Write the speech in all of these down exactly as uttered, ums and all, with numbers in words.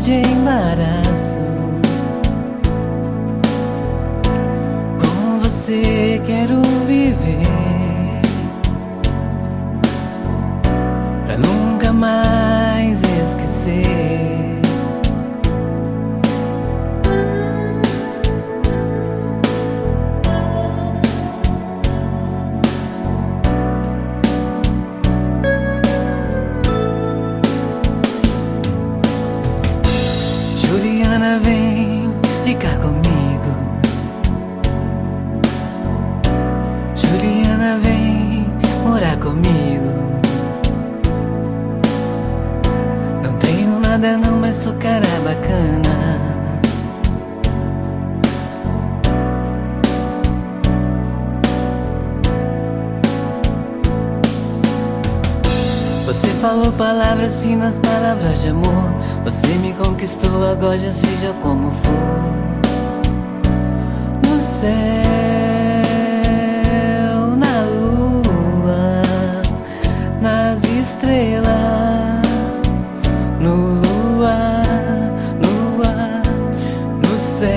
de embaraço. Com você quero viver, pra nunca mais esquecer. Juliana, vem ficar comigo. Juliana, vem morar comigo. Não tenho nada não, mas sou cara bacana. Você falou palavras finas, palavras de amor. Você me conquistou, agora já seja como for. No céu, na lua, nas estrelas, no luar, luar, no céu,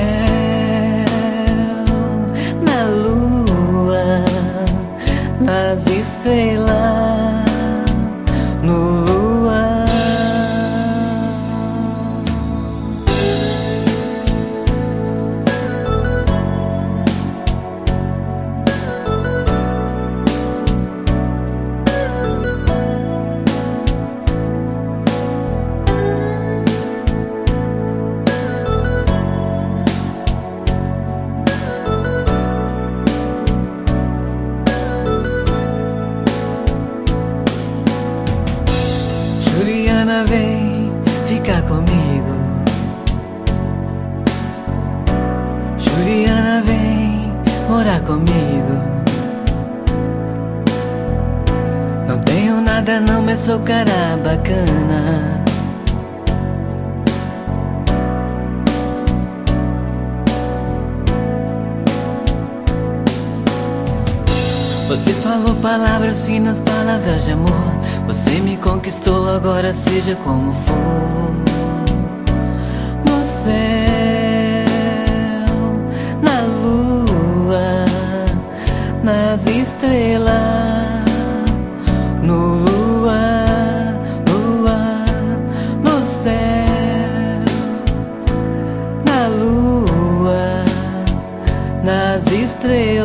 na lua, nas estrelas, no luar. Juliana, vem ficar comigo. Juliana, vem morar comigo. Não tenho nada não, mas sou cara bacana. Você falou palavras finas, palavras de amor. Você me conquistou, agora seja como for. No céu, na lua, nas estrelas, no luar, luar, no céu, na lua, nas estrelas.